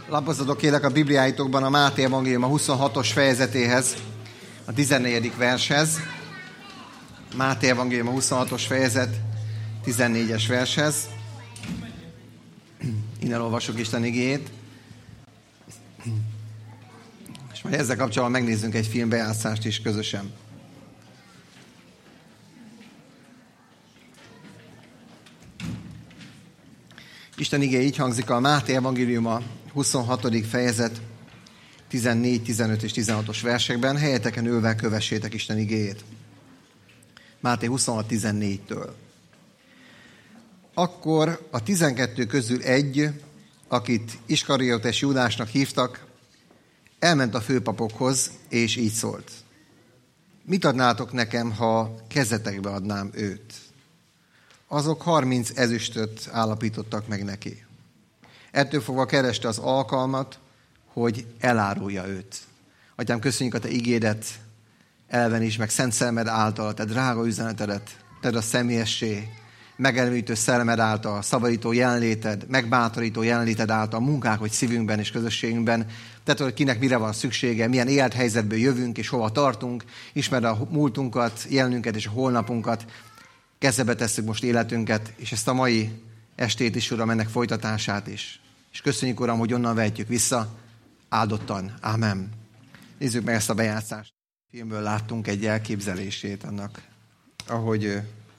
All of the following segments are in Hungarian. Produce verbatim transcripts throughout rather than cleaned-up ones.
Lapozzatok kérlek a Bibliáitokban a Máté evangélium a huszonhatos fejezetéhez, a tizennegyedik vershez. Máté evangélium a huszonhatos fejezet, tizennégyes vershez. Innen olvasok Isten igéjét. És majd ezzel kapcsolatban megnézzünk egy filmbejátszást is közösen. Isten igéje így hangzik a Máté evangélium a huszonhatodik fejezet, tizennégy, tizenöt és tizenhatos versekben. Helyeteken ülve kövessétek Isten igéjét. Máté huszonhat tizennégytől. Akkor a tizenkettő közül egy, akit Iskariotes Júdásnak hívtak, elment a főpapokhoz, és így szólt. Mit adnátok nekem, ha kezetekbe adnám őt? Azok harminc ezüstöt állapítottak meg neki. Ettől fogva kereste az alkalmat, hogy elárulja őt. Atyám, köszönjük a te igédet, elven is, meg szent szellemed által, a te drága üzenetedet, tedd a személyessé, megelmítő szellemed által, szabadító jelenléted, megbátorító jelenléted által, munkák, hogy szívünkben és közösségünkben. Tedd, hogy kinek mire van szüksége, milyen élethelyzetből jövünk és hova tartunk, ismerd a múltunkat, jelenünket és a holnapunkat. Kezebe tesszük most életünket, és ezt a mai estét is, Uram, ennek folytatását is. És köszönjük, Uram, hogy onnan vehetjük vissza, áldottan. Ámen. Nézzük meg ezt a bejátszást. A filmből láttunk egy elképzelését annak, ahogy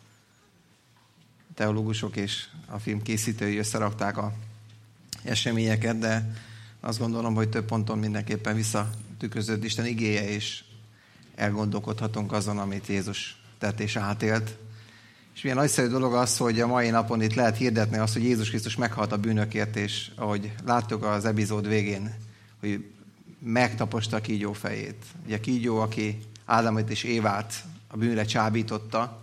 teológusok és a film készítői összerakták a eseményeket, de azt gondolom, hogy több ponton mindenképpen visszatükrözött Isten igéje, és elgondolkodhatunk azon, amit Jézus tett és átélt. És milyen nagyszerű dolog az, hogy a mai napon itt lehet hirdetni azt, hogy Jézus Krisztus meghalt a bűnökért, és ahogy láttuk az epizód végén, hogy megtaposta a kígyó fejét. Ugye a kígyó, aki Ádámot és Évát a bűnre csábította,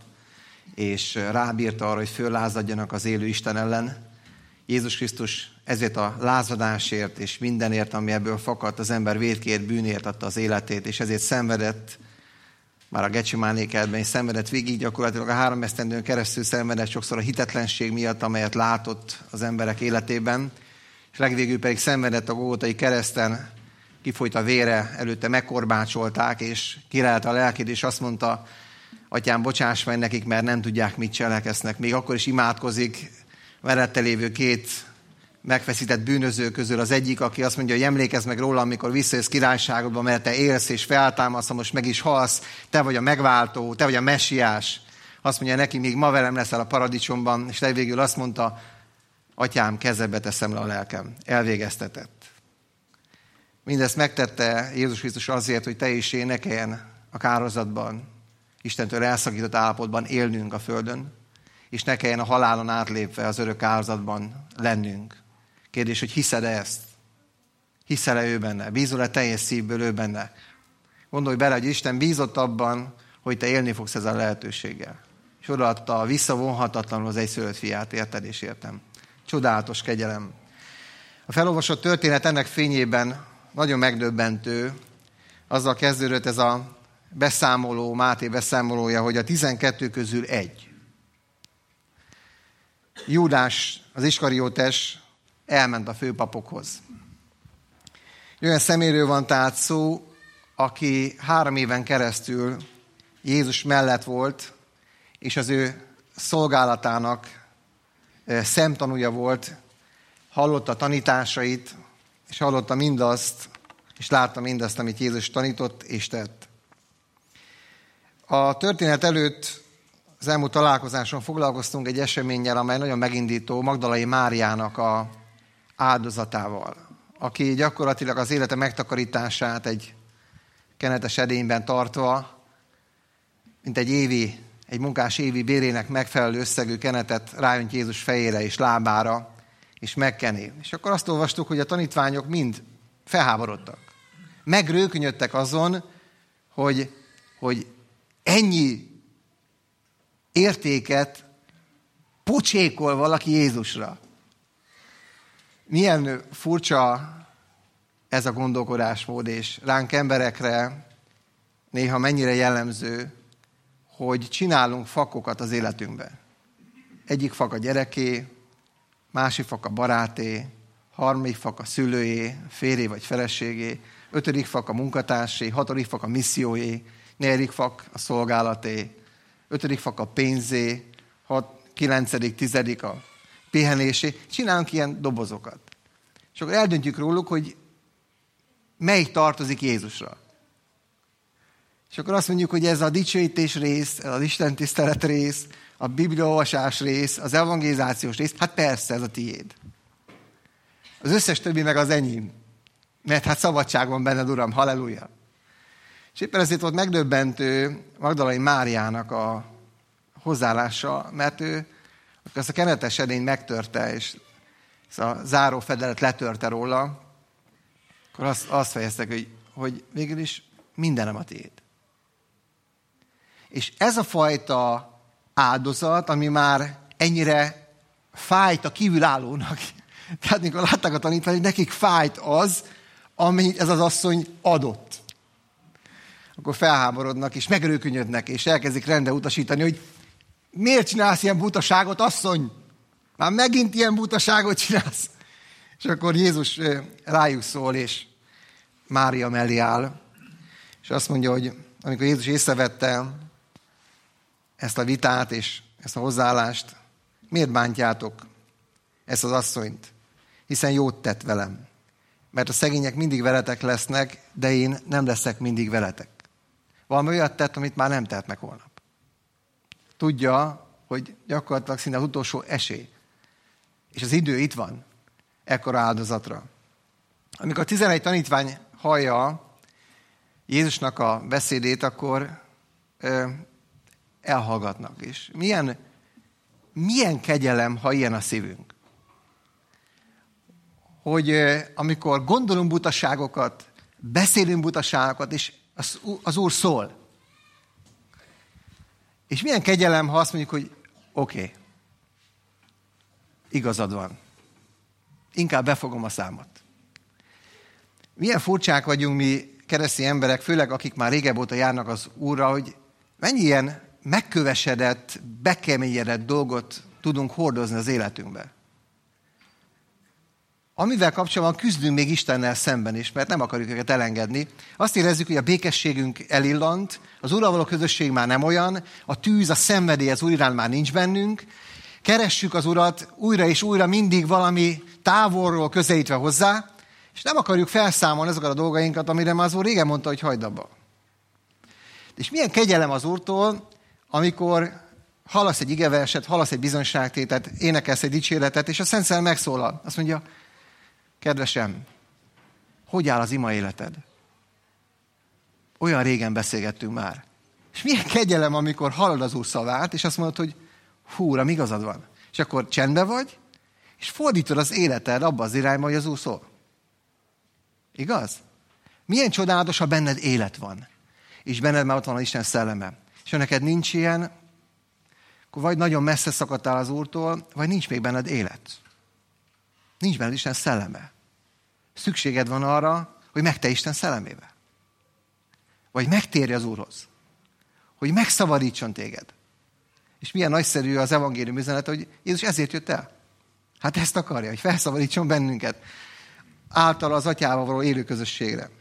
és rábírta arra, hogy föllázadjanak az élő Isten ellen. Jézus Krisztus ezért a lázadásért és mindenért, ami ebből fakadt, az ember vétkért, bűnért adta az életét, és ezért szenvedett, már a Gecsemáné kertben is szenvedett végig, gyakorlatilag a három esztendőn keresztül szenvedett sokszor a hitetlenség miatt, amelyet látott az emberek életében, és legvégül pedig szenvedett a Golgotai kereszten, kifolyt a vére, előtte megkorbácsolták, és királyt a lelkét, és azt mondta, Atyám, bocsáss meg nekik, mert nem tudják, mit cseleksznek. Még akkor is imádkozik mellette lévő két megfeszített bűnöző közül az egyik, aki azt mondja, hogy emlékezz meg róla, amikor visszajössz királyságodba, mert te élsz és feltámadsz, most meg is halsz, te vagy a megváltó, te vagy a messiás. Azt mondja neki, még ma velem leszel a paradicsomban, és legvégül azt mondta, Atyám, kezedbe teszem le a lelkem. Elvégeztetett. Mindezt megtette Jézus Krisztus azért, hogy te is én ne kelljen a kárhozatban, Istentől elszakított állapotban élnünk a földön, és ne kelljen a halálon átlépve az örök áldozatban lennünk. Kérdés, hogy hiszed-e ezt? Hiszel-e ő benne? Bízol-e teljes szívből ő benne? Gondolj bele, hogy Isten bízott abban, hogy te élni fogsz ezzel a lehetőséggel. És odaadta visszavonhatatlanul az egyszülött fiát, érted és értem. Csodálatos kegyelem. A felolvasott történet ennek fényében nagyon megdöbbentő. Azzal kezdődött ez a beszámoló, Máté beszámolója, hogy a tizenkettő közül egy. Júdás, az Iskariotes elment a főpapokhoz. Olyan szeméről van tehát szó, aki három éven keresztül Jézus mellett volt, és az ő szolgálatának szemtanúja volt, hallotta tanításait, és hallotta mindazt, és látta mindazt, amit Jézus tanított és tett. A történet előtt az elmúlt találkozáson foglalkoztunk egy eseménnyel, amely nagyon megindító, Magdalai Máriának a áldozatával, aki gyakorlatilag az élete megtakarítását egy kenetes edényben tartva, mint egy évi, egy munkás évi bérének megfelelő összegű kenetet rájönt Jézus fejére és lábára, és megkeni. És akkor azt olvastuk, hogy a tanítványok mind felháborodtak. Megrőkönyödtek azon, hogy, hogy ennyi értéket pocsékol valaki Jézusra. Milyen furcsa ez a gondolkodásmód, és ránk emberekre néha mennyire jellemző, hogy csinálunk fakokat az életünkbe. Egyik fak a gyereké, másik fak a baráté, harmadik fak a szülőjé, férjé vagy feleségé, ötödik fak a munkatársé, hatodik fak a missziójé, negyedik fak a szolgálaté, ötödik fak a pénzé, hat, kilencedik, tizedik a pihenésé. Csinálunk ilyen dobozokat. És akkor eldöntjük róluk, hogy melyik tartozik Jézusra. És akkor azt mondjuk, hogy ez a dicsőítés rész, ez az istentisztelet rész, a bibliaolvasás rész, az evangelizációs rész, hát persze ez a tiéd. Az összes többi meg az enyém. Mert hát szabadság van benned, Uram, halleluja. És éppen ezért volt megdöbbentő Magdalai Máriának a hozzáállása, mert ő ezt a kenetes edényt megtörte, és ezt a zárófedelet letörte róla, akkor azt, azt fejeztek, hogy, hogy végül is mindenem a tiéd. És ez a fajta áldozat, ami már ennyire fájt a kívülállónak. Tehát mikor látták a tanítvány, hogy nekik fájt az, amit ez az asszony adott. Akkor felháborodnak, és megerőkönyödnek, és elkezdik rendre utasítani, hogy miért csinálsz ilyen butaságot, asszony? Már megint ilyen butaságot csinálsz. És akkor Jézus rájuk szól, és Mária mellé áll, és azt mondja, hogy amikor Jézus észrevette ezt a vitát és ezt a hozzáállást, miért bántjátok ezt az asszonyt? Hiszen jót tett velem. Mert a szegények mindig veletek lesznek, de én nem leszek mindig veletek. Valami olyat tett, amit már nem tehetnek holnap. Tudja, hogy gyakorlatilag szinte az utolsó esély. És az idő itt van, ekkora áldozatra. Amikor a tizenegy tanítvány hallja Jézusnak a beszédét, akkor ö, elhallgatnak is. Milyen, milyen kegyelem, ha ilyen a szívünk. Hogy ö, amikor gondolunk butaságokat, beszélünk butaságokat, és az, az Úr szól. És milyen kegyelem, ha azt mondjuk, hogy oké, okay, igazad van. Inkább befogom a számot. Milyen furcsák vagyunk mi keresztény emberek, főleg akik már régebb óta járnak az Úrra, hogy mennyi ilyen megkövesedett, bekeményedett dolgot tudunk hordozni az életünkbe. Amivel kapcsolatban küzdünk még Istennel szemben is, mert nem akarjuk őket elengedni. Azt érezzük, hogy a békességünk elillant, az Úrral való közösség már nem olyan, a tűz, a szenvedély az Úr iránt már nincs bennünk, keressük az Urat újra és újra mindig valami távolról közelítve hozzá, és nem akarjuk felszámolni azokat a dolgainkat, amire már az Úr régen mondta, hogy hagyd abba. És milyen kegyelem az Úrtól, amikor hallasz egy igeverset, hallasz egy bizonyságtételt, énekelsz egy dicséretet, és a Szent Szellem megszólal. Azt mondja, kedvesem, hogy áll az ima életed? Olyan régen beszélgettünk már. És milyen kegyelem, amikor hallod az Úr szavát, és azt mondod, hogy hú, Uram, igazad van. És akkor csendben vagy, és fordítod az életed abba az irányba, hogy az Úr szól. Igaz? Milyen csodálatos, ha benned élet van. És benned már ott van az Isten szelleme. És ha neked nincs ilyen, akkor vagy nagyon messze szakadtál az Úrtól, vagy nincs még benned élet. Nincs benned Isten szelleme. Szükséged van arra, hogy megte Isten szellemébe. Vagy megtérj az Úrhoz. Hogy megszabadítson téged. És milyen nagyszerű az evangélium üzenet, hogy Jézus ezért jött el. Hát ezt akarja, hogy felszabadítson bennünket által az atyával való élő közösségre.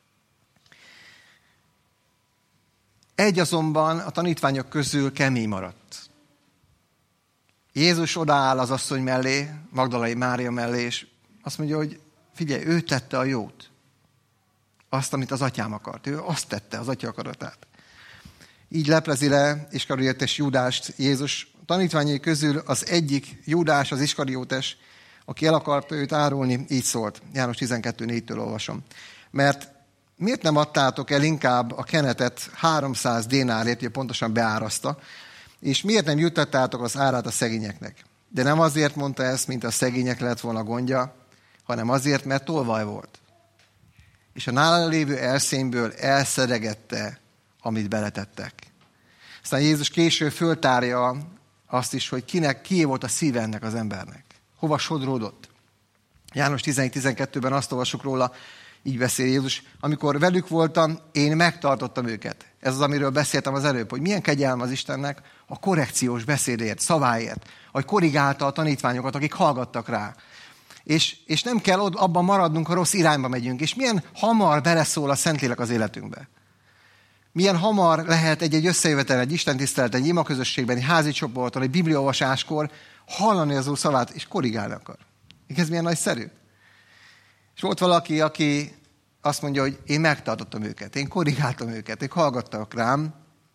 Egy azonban a tanítványok közül kemény maradt. Jézus odaáll az asszony mellé, Magdalai Mária mellé, és azt mondja, hogy figyelj, ő tette a jót. Azt, amit az atyám akart. Ő azt tette, az atya akaratát. Így leplezi le Iskariótes Júdást Jézus tanítványai közül az egyik Júdás, az Iskariótes, aki el akarta őt árulni, így szólt. János tizenkettő négytől olvasom. Mert miért nem adtátok el inkább a kenetet háromszáz dénárért, ugye pontosan beárazta, és miért nem juttattátok az árát a szegényeknek? De nem azért mondta ezt, mint a szegények lett volna gondja, hanem azért, mert tolvaj volt. És a nála lévő elszényből elszeregette, amit beletettek. Aztán Jézus később föltárja azt is, hogy kinek, kié volt a szíve ennek az embernek. Hova sodródott. János tizenegy tizenkettőben azt olvassuk róla, így beszél Jézus, amikor velük voltam, én megtartottam őket. Ez az, amiről beszéltem az előbb, hogy milyen kegyelem az Istennek a korrekciós beszédért, szaváért, hogy korrigálta a tanítványokat, akik hallgattak rá. És, és nem kell abban maradnunk, ha rossz irányba megyünk. És milyen hamar beleszól a Szentlélek az életünkbe. Milyen hamar lehet egy-egy összejövetel, egy istentisztelet, egy imaközösségben, egy házi csoporton, egy bibliaolvasáskor hallani az Úr szavát, és korrigálni akar. Ez milyen nagyszerű. És volt valaki, aki azt mondja, hogy én megtartottam őket, én korrigáltam őket, ők hallgattak rám,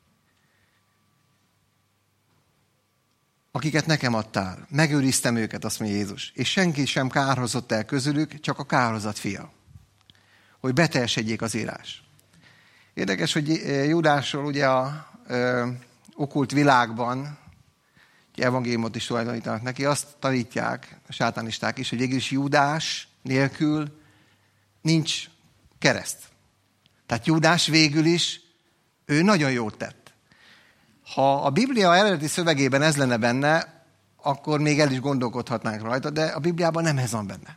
akiket nekem adtál. Megőriztem őket, azt mondja Jézus. És senki sem kárhozott el közülük, csak a kárhozat fia. Hogy beteljesedjék az írás. Érdekes, hogy Júdásról ugye a ö, okkult világban, evangéliumot is tulajdonítanak neki, azt tanítják a sátánisták is, hogy végül is Júdás nélkül nincs kereszt. Tehát Júdás végül is, ő nagyon jót tett. Ha a Biblia eredeti szövegében ez lenne benne, akkor még el is gondolkodhatnánk rajta, de a Bibliában nem ez van benne.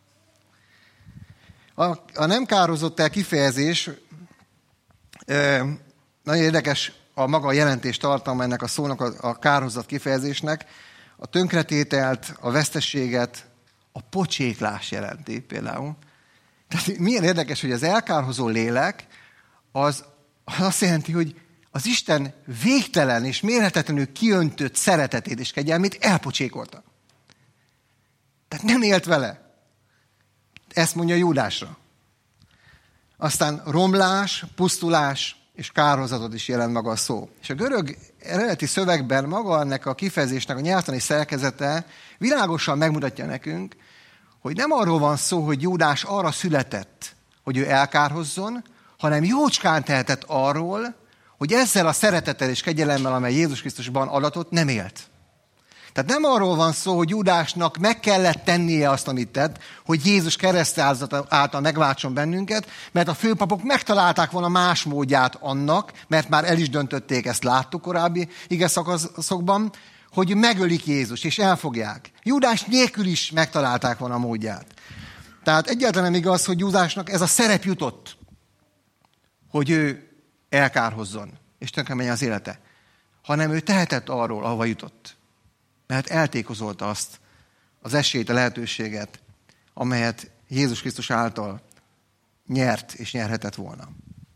A, a nem kározott el kifejezés, e, nagyon érdekes a maga jelentés tartalma ennek a szónak, a, a kárhozat kifejezésnek, a tönkretételt, a vesztességet, a pocséklás jelenti például. Tehát milyen érdekes, hogy az elkárhozó lélek az, az azt jelenti, hogy az Isten végtelen és mérhetetlenül kiöntött szeretetét és kegyelmét elpocsékolta. Tehát nem élt vele. Ezt mondja Júdásra. Aztán romlás, pusztulás és kárhozatot is jelent maga a szó. És a görög eredeti szövegben maga ennek a kifejezésnek a nyelvtani szerkezete világosan megmutatja nekünk, hogy nem arról van szó, hogy Júdás arra született, hogy ő elkárhozzon, hanem jócskán tehetett arról, hogy ezzel a szeretettel és kegyelemmel, amely Jézus Krisztusban adatott, nem élt. Tehát nem arról van szó, hogy Júdásnak meg kellett tennie azt, amit tett, hogy Jézus keresztáldozata által megváltson bennünket, mert a főpapok megtalálták volna más módját annak, mert már el is döntötték, ezt láttuk korábbi ige szakaszokban, hogy megölik Jézus, és elfogják. Júdás nélkül is megtalálták volna a módját. Tehát egyáltalán nem igaz, hogy Júdásnak ez a szerep jutott, hogy ő elkárhozzon, és tönkre menjen az élete. Hanem ő tehetett arról, ahova jutott. Mert eltékozolta azt az esélyt, a lehetőséget, amelyet Jézus Krisztus által nyert és nyerhetett volna.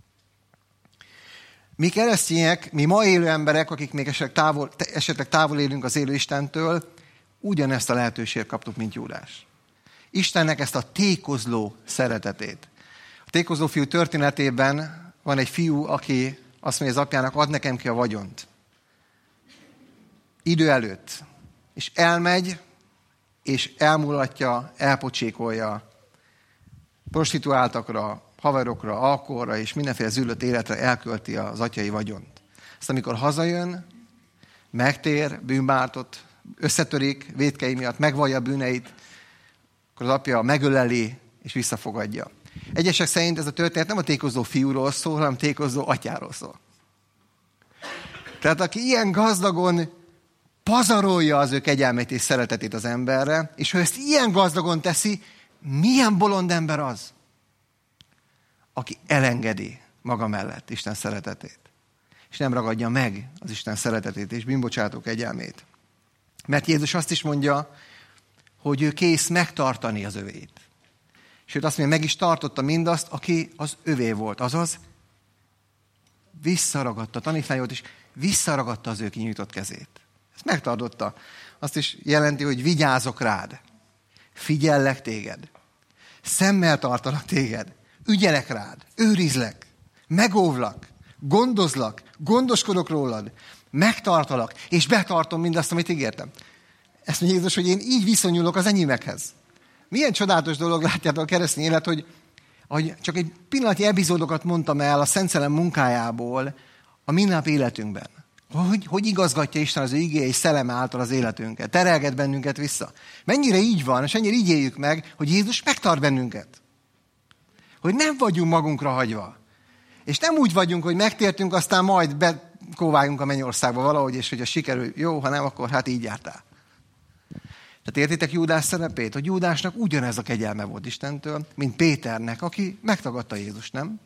Mi keresztények, mi ma élő emberek, akik még esetleg távol, esetleg távol élünk az élő Istentől, ugyanezt a lehetőséget kaptuk, mint Júdás. Istennek ezt a tékozló szeretetét. A tékozló fiú történetében van egy fiú, aki azt mondja az apjának, add nekem ki a vagyont. Idő előtt. És elmegy, és elmulatja, elpocsékolja prostituáltakra, haverokra, alkoholra és mindenféle züllött életre elkölti az atyai vagyont. Azt amikor hazajön, megtér, bűnbártott, összetörik vétkei miatt, megvallja a bűneit, akkor az apja megöleli és visszafogadja. Egyesek szerint ez a történet nem a tékozló fiúról szól, hanem tékozló atyáról szól. Tehát aki ilyen gazdagon pazarolja az ő kegyelmét és szeretetét az emberre, és ha ezt ilyen gazdagon teszi, milyen bolond ember az, aki elengedi maga mellett Isten szeretetét, és nem ragadja meg az Isten szeretetét és bűnbocsátó kegyelmét. Mert Jézus azt is mondja, hogy ő kész megtartani az övéit. Sőt, azt mondja, meg is tartotta mindazt, aki az övé volt. Azaz, visszaragadta, tanítvány volt, és visszaragadta az ő kinyújtott kezét. Ezt megtartotta. Azt is jelenti, hogy vigyázok rád. Figyellek téged. Szemmel tartalak téged. Ügyelek rád. Őrizlek. Megóvlak. Gondozlak. Gondoskodok rólad. Megtartalak. És betartom mindazt, amit ígértem. Ezt mondja Jézus, hogy én így viszonyulok az enyémekhez. Milyen csodálatos dolog, látjátok a keresztény élet, hogy, hogy csak egy pillanatnyi epizódokat mondtam el a Szent Szellem munkájából a mindennapi életünkben. Hogy, hogy igazgatja Isten az ő igéje és szelleme által az életünket, terelget bennünket vissza. Mennyire így van, és ennyire így éljük meg, hogy Jézus megtart bennünket. Hogy nem vagyunk magunkra hagyva. És nem úgy vagyunk, hogy megtértünk, aztán majd bekóváljunk a mennyországba valahogy, és hogyha sikerül, jó, ha nem, akkor hát így jártál. Tehát értitek Júdás szerepét? Hogy Júdásnak ugyanez a kegyelme volt Istentől, mint Péternek, aki megtagadta Jézust, nem?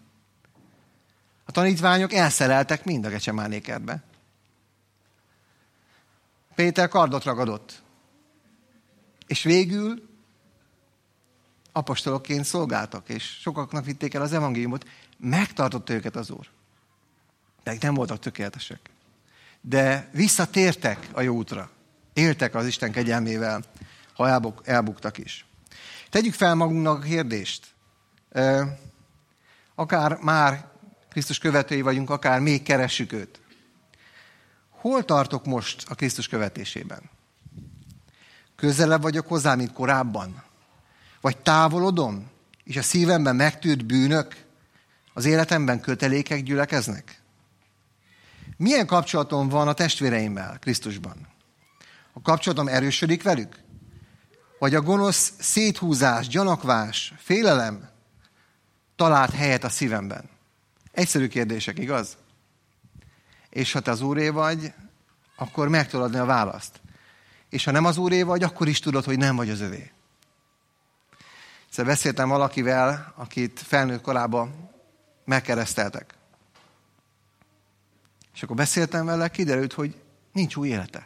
A tanítványok elszeleltek mind a Gecsemáné kertbe. Péter kardot ragadott. És végül apostolokként szolgáltak, és sokaknak vitték el az evangéliumot, megtartotta őket az Úr. De nem voltak tökéletesek. De visszatértek a jó útra. Éltek az Isten kegyelmével, ha elbuk, elbuktak is. Tegyük fel magunknak a kérdést. Akár már Krisztus követői vagyunk, akár még keressük őt. Hol tartok most a Krisztus követésében? Közelebb vagyok hozzá, mint korábban? Vagy távolodom, és a szívemben megtűrt bűnök, az életemben kötelékek gyülekeznek? Milyen kapcsolatom van a testvéreimmel Krisztusban? A kapcsolatom erősödik velük? Vagy a gonosz széthúzás, gyanakvás, félelem talált helyet a szívemben? Egyszerű kérdések, igaz? És ha te az Úré vagy, akkor meg tudod adni a választ. És ha nem az Úré vagy, akkor is tudod, hogy nem vagy az övé. Egyszer beszéltem valakivel, akit felnőtt korában megkereszteltek. És akkor beszéltem vele, kiderült, hogy nincs új élete.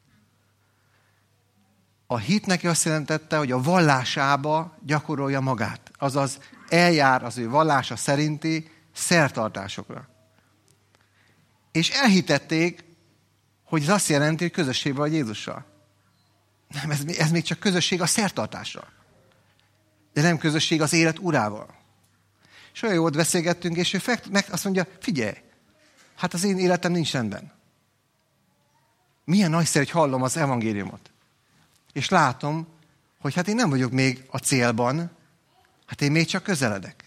A hit neki azt jelentette, hogy a vallásába gyakorolja magát. Azaz eljár az ő vallása szerinti szertartásokra. És elhitették, hogy ez azt jelenti, hogy közösségben vagy Jézussal. Nem, ez, ez még csak közösség a szertartásra. De nem közösség az élet urával. És olyan jót beszélgettünk, és ő meg azt mondja, figyelj, hát az én életem nincs rendben. Milyen nagyszerű, hogy hallom az evangéliumot. És látom, hogy hát én nem vagyok még a célban, hát én még csak közeledek.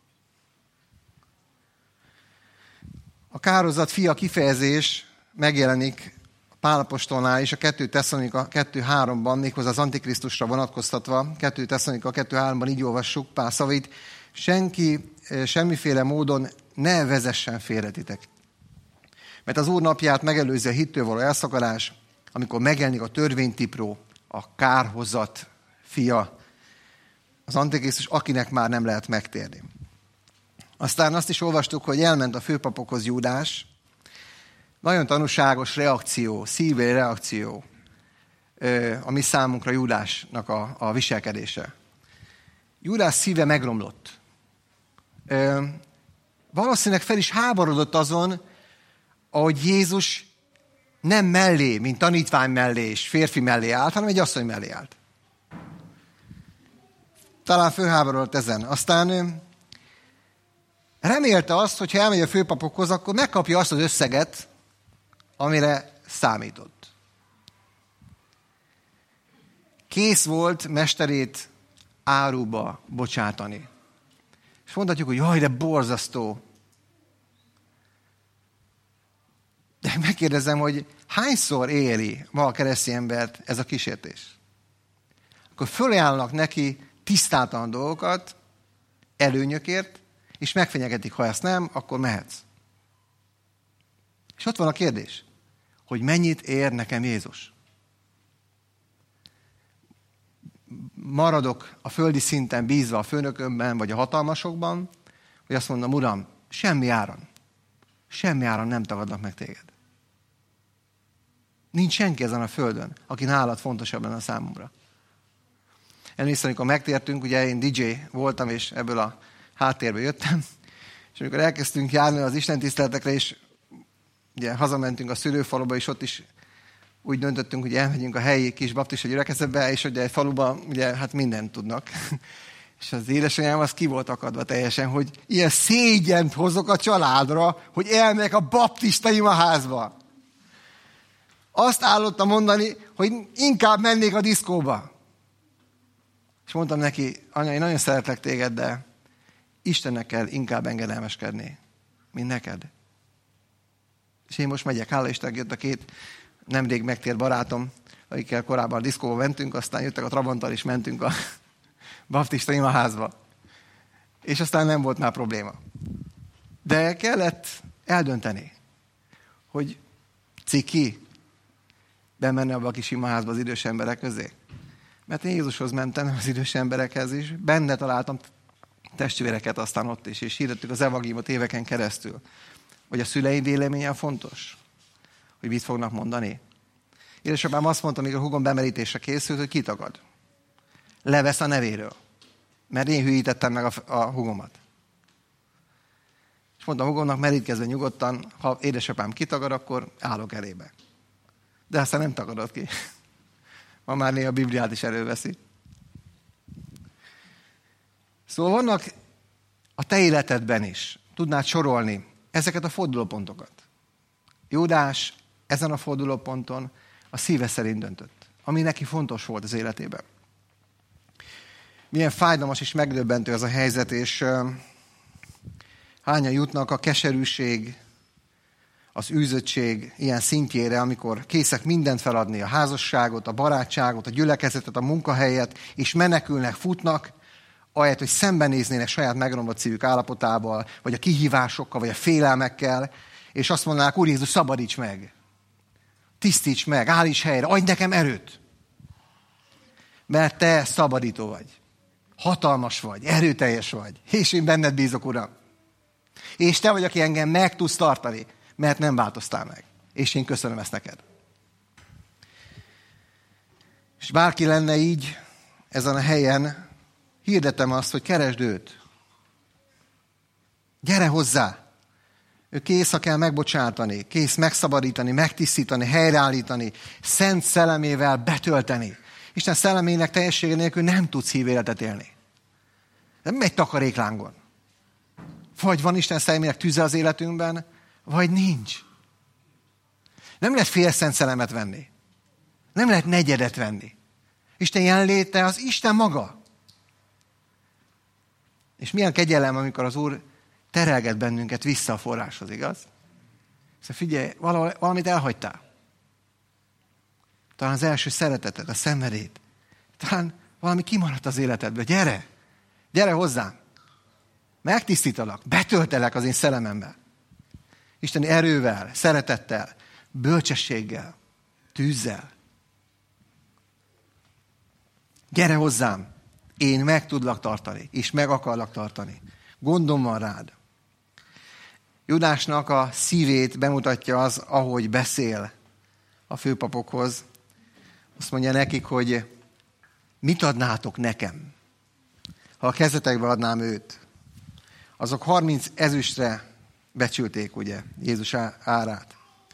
A kárhozat fia kifejezés megjelenik Pál apostolnál is a kettő Tesszalonika kettő háromban, méghozzá az Antikrisztusra vonatkoztatva. kettő Tesszalonika kettő háromban így olvassuk Pál szavait. Senki semmiféle módon ne vezessen félre titek. Mert az Úr napját megelőzi a hittől való elszakadás, amikor megjelenik a törvénytipró, a kárhozat fia, az Antikrisztus, akinek már nem lehet megtérni. Aztán azt is olvastuk, hogy elment a főpapokhoz Júdás. Nagyon tanúságos reakció, szívbeli reakció a mi számunkra Júdásnak a, a viselkedése. Júdás szíve megromlott. Valószínűleg fel is háborodott azon, ahogy Jézus nem mellé, mint tanítvány mellé és férfi mellé állt, hanem egy asszony mellé állt. Talán fölháborodott ezen. Aztán remélte azt, hogy ha elmegy a főpapokhoz, akkor megkapja azt az összeget, amire számított. Kész volt mesterét áruba bocsátani. És mondhatjuk, hogy jaj, de borzasztó. De megkérdezem, hogy hányszor éli ma a keresztény embert ez a kísértés? Akkor fölajánlnak neki tisztátalan dolgokat, előnyökért, és megfenyegetik, ha ezt nem, akkor mehetsz. És ott van a kérdés, hogy mennyit ér nekem Jézus? Maradok a földi szinten bízva a főnökömben, vagy a hatalmasokban, vagy azt mondom, Uram, semmi áron, semmi áron nem tagadnak meg téged. Nincs senki ezen a földön, aki nálad fontosabb lenne a számomra. Emlékszem, amikor megtértünk, ugye én dé dzsé voltam, és ebből a háttérből jöttem, és amikor elkezdtünk járni az istentiszteletekre, és ugye hazamentünk a szülőfaluba, és ott is úgy döntöttünk, hogy elmegyünk a helyi kis baptista gyülekezetbe, és ugye egy faluban ugye hát mindent tudnak. És az édesanyám az ki volt akadva teljesen, hogy ilyen szégyent hozok a családra, hogy elmegyek a baptista imaházba. Azt állottam mondani, hogy inkább mennék a diszkóba. És mondtam neki, anya, én nagyon szeretlek téged, de Istennek kell inkább engedelmeskedni, mint neked. És én most megyek, hála Istennek jött a két nemrég megtért barátom, akikkel korábban a diszkóba mentünk, aztán jöttek a Trabanttal, és mentünk a baptista imaházba. És aztán nem volt már probléma. De kellett eldönteni, hogy ciki bemenni abba a kis imaházba az idős emberek közé. Mert én Jézushoz mentem, az idős emberekhez is. Benne találtam testvéreket aztán ott is, és hirdettük az evangéliumot éveken keresztül. Vagy a szüleim véleménye fontos? Hogy mit fognak mondani? Édesapám azt mondta, amikor a húgom bemerítésre készült, hogy kitagad. Levesz a nevéről. mert én hülyítettem meg a, a húgomat. És mondtam a húgomnak, merítkezve nyugodtan, ha édesapám kitagad, akkor állok elébe. De aztán nem tagadott ki. Ma már néha a Bibliát is előveszi. Szóval vannak a te életedben is, tudnád sorolni ezeket a fordulópontokat. Júdás ezen a fordulóponton a szíve szerint döntött, ami neki fontos volt az életében. Milyen fájdalmas és megdöbbentő az a helyzet, és uh, hányan jutnak a keserűség, az űzöttség ilyen szintjére, amikor készek mindent feladni, a házasságot, a barátságot, a gyülekezetet, a munkahelyet, és menekülnek, futnak, ahelyett, hogy szembenéznének saját megromlott szívük állapotával, vagy a kihívásokkal, vagy a félelmekkel, és azt mondanák, Úr Jézus, szabadíts meg, tisztíts meg, állíts helyre, adj nekem erőt. Mert te szabadító vagy, hatalmas vagy, erőteljes vagy, és én benned bízok, Uram. És te vagy, aki engem meg tudsz tartani, mert nem változtál meg. És én köszönöm ezt neked. És bárki lenne így ezen a helyen, hirdetem azt, hogy keresd őt. Gyere hozzá. Ő kész, ha kell megbocsátani, kész megszabadítani, megtisztítani, helyreállítani, szent szellemével betölteni. Isten szellemének teljessége nélkül nem tudsz hívéletet élni. Nem egy takaréklángon. Vagy van Isten szellemének tüze az életünkben, vagy nincs. Nem lehet fél szent szellemet venni. Nem lehet negyedet venni. Isten jelenléte az Isten maga. És milyen kegyelem, amikor az Úr terelget bennünket vissza a forráshoz, igaz? Szóval figyelj, valamit elhagytál. Talán az első szeretetet, a szenvedélyt. Talán valami kimaradt az életedből. Gyere! Gyere hozzám! Megtisztítalak, betöltelek az én szellememmel. Isteni erővel, szeretettel, bölcsességgel, tűzzel. Gyere hozzám! Én meg tudlak tartani, és meg akarlak tartani. Gondom van rád. Júdásnak a szívét bemutatja az, ahogy beszél a főpapokhoz. Azt mondja nekik, hogy mit adnátok nekem, ha a kezetekbe adnám őt. Azok harminc ezüstre becsülték, ugye, Jézus árát.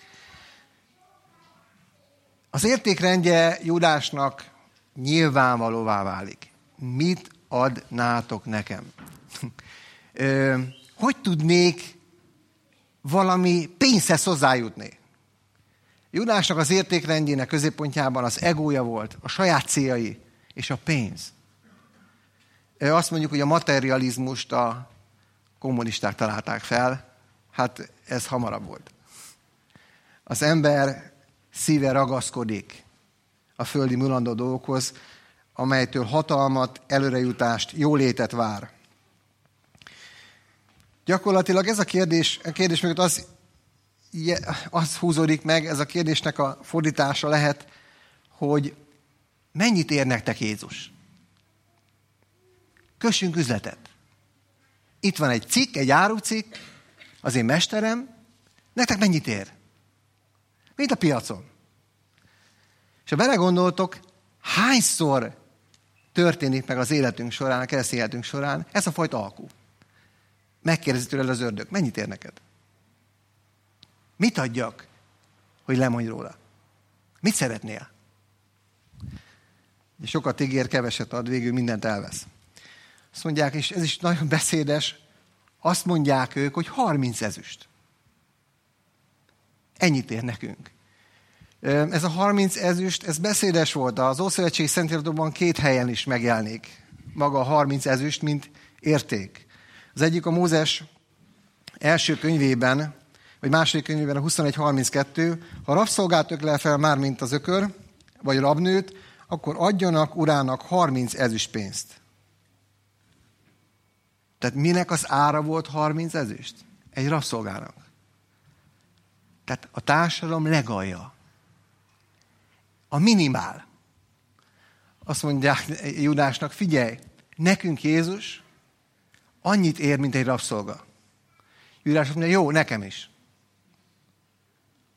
Az értékrendje Júdásnak nyilvánvalóvá válik. Mit adnátok nekem? Ö, hogy tudnék valami pénzhez hozzájutni? Júdásnak az értékrendjének középpontjában az egója volt, a saját céljai és a pénz. Ö, azt mondjuk, hogy a materializmust a kommunisták találták fel, hát ez hamarabb volt. Az ember szíve ragaszkodik a földi mulandó dolgokhoz, amelytől hatalmat, előrejutást, jólétet vár. Gyakorlatilag ez a kérdés, a kérdés mögött az, az húzódik meg, ez a kérdésnek a fordítása lehet, hogy mennyit ér nektek Jézus? Kössünk üzletet. Itt van egy cikk, egy árucikk, az én mesterem, nektek mennyit ér? Mint a piacon. És ha belegondoltok, hányszor történik meg az életünk során, a keresztény életünk során ez a fajta alkú. Megkérdezi tőled az ördög, mennyit ér neked? Mit adjak, hogy lemondj róla? Mit szeretnél? Sokat ígér, keveset ad, végül mindent elvesz. Azt mondják, és ez is nagyon beszédes, azt mondják ők, hogy harminc ezüst. Ennyit ér nekünk. Ez a harminc ezüst, ez beszédes volt. Az Ószövetségi Szentiratokban két helyen is megjelenik maga a harminc ezüst, mint érték. Az egyik a Mózes első könyvében, vagy második könyvében a huszonegy harminckettő, ha rabszolgát öklel fel már, mint az ökör, vagy rabnőt, akkor adjanak urának harminc ezüst pénzt. Tehát minek az ára volt harminc ezüst? Egy rabszolgának. Tehát a társadalom legalja. A minimál. Azt mondják Júdásnak, figyelj, nekünk Jézus annyit ér, mint egy rabszolga. Júdás azt mondja, jó, nekem is.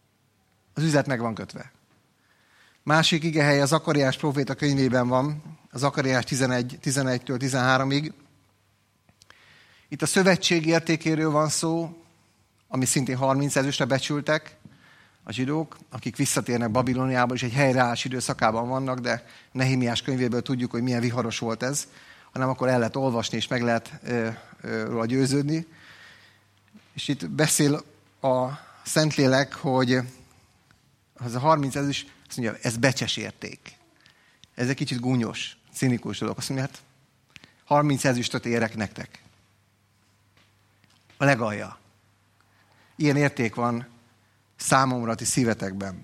Az üzlet meg van kötve. Másik igehely az Zakariás próféta könyvében van, az Zakariás tizenegy, tizenegytől tizenháromig. Itt a szövetség értékéről van szó, ami szintén harminc ezüstre becsültek a zsidók, akik visszatérnek Babiloniába, és egy helyreállás időszakában vannak, de Nehemiás könyvéből tudjuk, hogy milyen viharos volt ez, hanem akkor el lehet olvasni, és meg lehet ö, ö, róla győződni. És itt beszél a Szentlélek, hogy az a harminc ezüst, azt mondja, ez becses érték. Ez egy kicsit gúnyos, cinikus dolog. Azt mondja, hát harminc ezüstöt érek nektek. A legalja. Ilyen érték van számomra a ti szívetekben.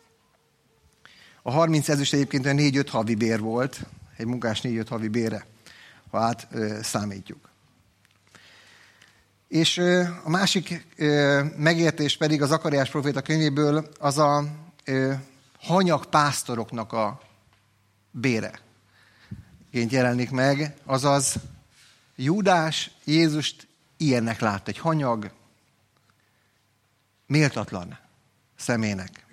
A harminc ezüst egyébként négy-öt havi bér volt, egy munkás négy-öt havi bére, ha át ö, számítjuk. És ö, a másik ö, megértés pedig az Zakariás próféta könyvéből az a ö, hanyag pásztoroknak a bére. Ként jelenik meg, azaz Júdás Jézust ilyennek látta, egy hanyag, méltatlan személynek.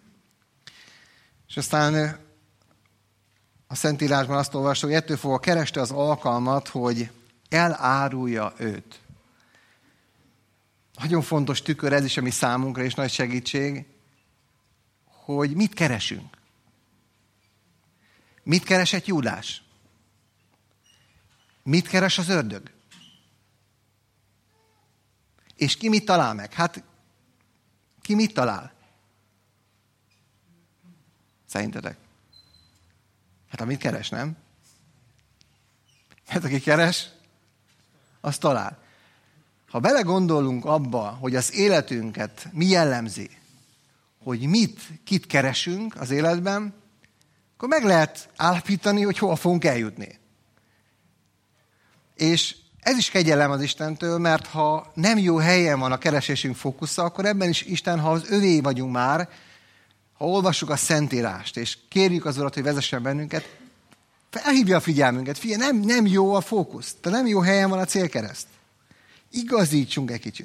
És aztán a Szentírásban azt olvastuk, hogy ettől fogva kereste az alkalmat, hogy elárulja őt. Nagyon fontos tükör ez is, ami számunkra is nagy segítség, hogy mit keresünk. Mit keresett Júdás? Mit keres az ördög? És ki mit talál meg? Hát ki mit talál? Szerintetek? Hát amit keres, nem? Hát aki keres, az talál. Ha belegondolunk abba, hogy az életünket mi jellemzi, hogy mit, kit keresünk az életben, akkor meg lehet állapítani, hogy hova fogunk eljutni. És ez is kegyelem az Istentől, mert ha nem jó helyen van a keresésünk fókusza, akkor ebben is Isten, ha az övé vagyunk már, ha olvassuk a Szentírást, és kérjük az Urat, hogy vezessen bennünket, felhívja a figyelmünket. Figyelj, nem, nem jó a fókusz, de nem jó helyen van a célkereszt. Igazítsunk egy kicsit.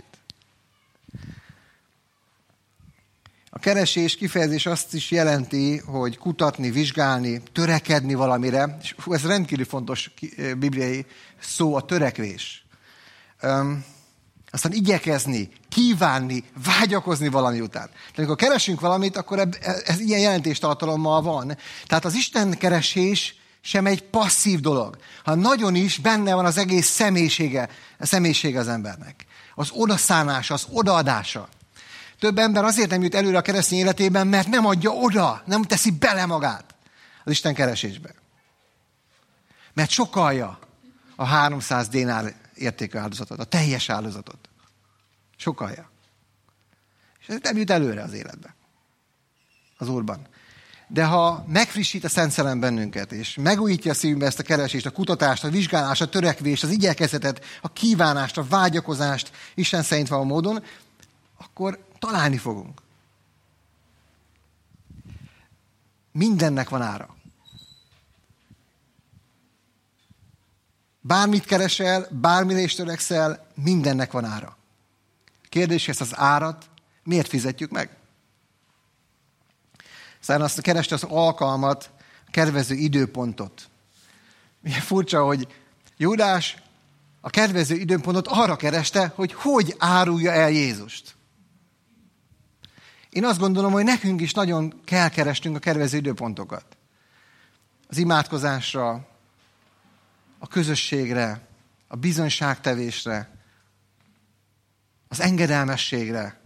A keresés kifejezés azt is jelenti, hogy kutatni, vizsgálni, törekedni valamire, és ez rendkívül fontos bibliai szó, a törekvés. Öm, aztán igyekezni, kívánni, vágyakozni valami után. De amikor keresünk valamit, akkor ez, ez ilyen jelentéstartalommal van. Tehát az Isten keresés sem egy passzív dolog, hanem nagyon is benne van az egész személyisége, a személyisége az embernek. Az odaszánása, az odaadása. Több ember azért nem jut előre a keresztény életében, mert nem adja oda, nem teszi bele magát az Isten keresésbe. Mert sokalja a háromszáz dénár értékű áldozatot, a teljes áldozatot. Sokalja. És ez nem jut előre az életbe. Az Úrban. De ha megfrissít a Szent Szellem bennünket, és megújítja a szívünkbe ezt a keresést, a kutatást, a vizsgálást, a törekvést, az igyekezetet, a kívánást, a vágyakozást Isten szerint való módon, akkor találni fogunk. Mindennek van ára. Bármit keresel, bármire is törekszel, mindennek van ára. Kérdés, ezt az árat miért fizetjük meg? Szóval azt kereste az alkalmat, a kedvező időpontot. Milyen furcsa, hogy Júdás a kedvező időpontot arra kereste, hogy hogy árulja el Jézust. Én azt gondolom, hogy nekünk is nagyon kell keresnünk a kedvező időpontokat. Az imádkozásra, a közösségre, a bizonyságtevésre, az engedelmességre,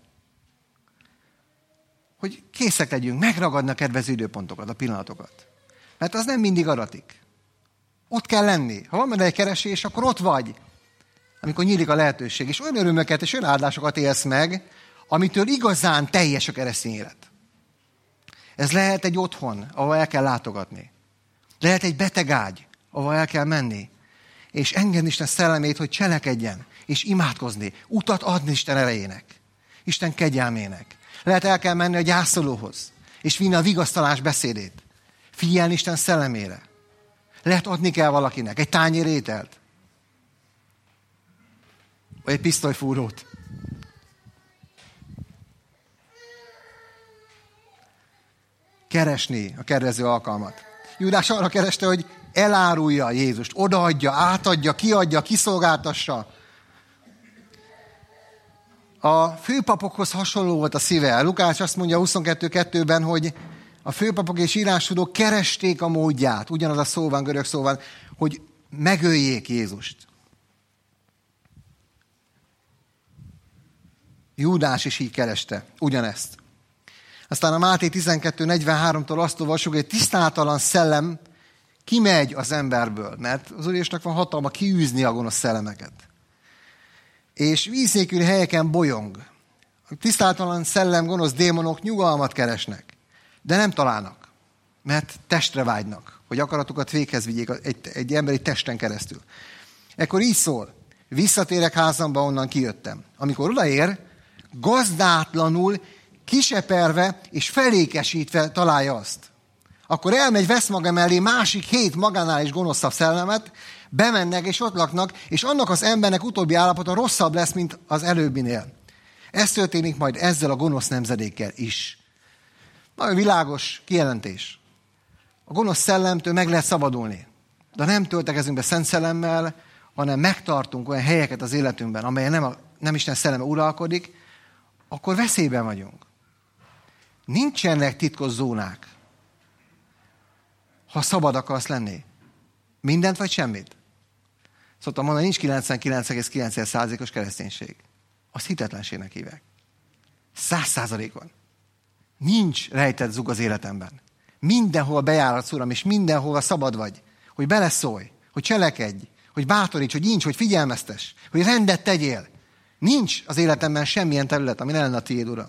hogy készek legyünk megragadni a kedvező időpontokat, a pillanatokat. Mert az nem mindig adatik. Ott kell lenni. Ha van benne egy keresés, akkor ott vagy, amikor nyílik a lehetőség. És olyan örömöket és olyan áldásokat élsz meg, amitől igazán teljes a keresztény élet. Ez lehet egy otthon, ahol el kell látogatni. Lehet egy betegágy, ahol el kell menni. És engedni Isten szellemét, hogy cselekedjen, és imádkozni. Utat adni Isten erejének. Isten kegyelmének. Lehet el kell menni a gyászolóhoz, és vinni a vigasztalás beszédét. Figyelni Isten szellemére. Lehet adni kell valakinek egy tányér ételt. Vagy egy pisztolyfúrót. Keresni a kedvező alkalmat. Júdás arra kereste, hogy elárulja Jézust, odaadja, átadja, kiadja, kiszolgáltassa. A főpapokhoz hasonló volt a szíve. Lukács azt mondja a huszonkettő kettőben, hogy a főpapok és írástudók keresték a módját, ugyanaz a szó van, görög szó van, hogy megöljék Jézust. Júdás is így kereste, ugyanezt. Aztán a Máté tizenkettő negyvenháromtól azt olvassuk, hogy egy tisztátalan szellem kimegy az emberből, mert az Úr Jézusnak van hatalma kiűzni a gonosz szellemeket. És víz nélküli helyeken bolyong. A tisztátalan szellem, gonosz démonok nyugalmat keresnek, de nem találnak, mert testre vágynak, hogy akaratukat véghez vigyék egy, egy emberi testen keresztül. Ekkor így szól, visszatérek házamba, onnan kijöttem. Amikor odaér, gazdátlanul, kiseperve és felékesítve találja azt. Akkor elmegy, vesz maga mellé másik hét magánál is gonoszabb szellemet, bemennek és ott laknak, és annak az embernek utóbbi állapota rosszabb lesz, mint az előbbinél. Ez történik majd ezzel a gonosz nemzedékkel is. Nagyon világos kijelentés. A gonosz szellemtől meg lehet szabadulni. De nem töltekezünk be szent szellemmel, hanem megtartunk olyan helyeket az életünkben, amelyen nem, a, nem Isten szelleme uralkodik, akkor veszélyben vagyunk. Nincsenek titkos zónák, ha szabad akarsz lenni. Mindent vagy semmit. Szoktam mondani, nincs kilencvenkilenc egész kilenc százalékos kereszténység. Azt hitetlenségnek hívják. Száz százalékon. Nincs rejtett zug az életemben. Mindenhol bejárhatsz, Uram, és mindenhol szabad vagy. Hogy beleszólj, hogy cselekedj, hogy bátoríts, hogy nincs, hogy figyelmeztes, hogy rendet tegyél. Nincs az életemben semmilyen terület, ami ne lenne a tiéd, Uram.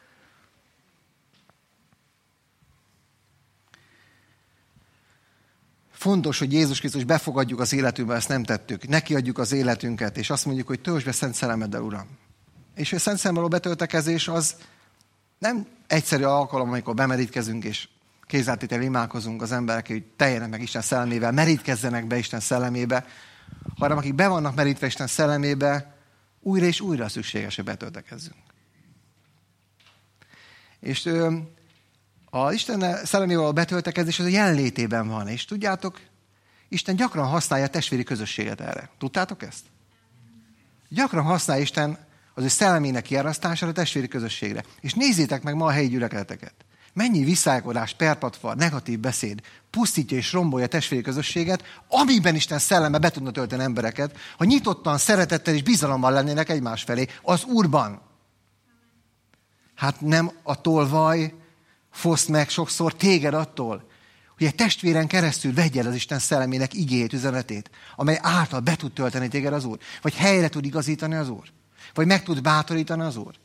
Fontos, hogy Jézus Krisztus befogadjuk az életünkbe, ezt nem tettük. Neki adjuk az életünket, és azt mondjuk, hogy töltsd be szent szellemeddel, Uram. És a szent szellemmel betöltekezés az nem egyszerű alkalom, amikor bemerítkezünk, és kézáltétel imádkozunk az emberek, hogy teljenek meg Isten szellemével, merítkezzenek be Isten szellemébe, hanem akik be vannak merítve Isten szellemébe, újra és újra szükséges, hogy betöltekezzünk. És ö, a Isten szellemével a betöltekezés az a jelenlétében van, és tudjátok, Isten gyakran használja a testvéri közösséget erre. Tudtátok ezt? Gyakran használja Isten az ő szellemének kiárasztására a testvéri közösségre. És nézzétek meg ma a helyi gyülekezeteket. Mennyi visszálkodás, perpatva, negatív beszéd pusztítja és rombolja a testvéri közösséget, amiben Isten szelleme be tudna tölteni embereket, ha nyitottan, szeretettel és bizalommal lennének egymás felé, az Úrban. Hát nem a tolvaj foszt meg sokszor téged attól, hogy egy testvéren keresztül vegyél az Isten szellemének igéjét, üzenetét, amely által be tud tölteni téged az Úr, vagy helyre tud igazítani az Úr, vagy meg tud bátorítani az Úr.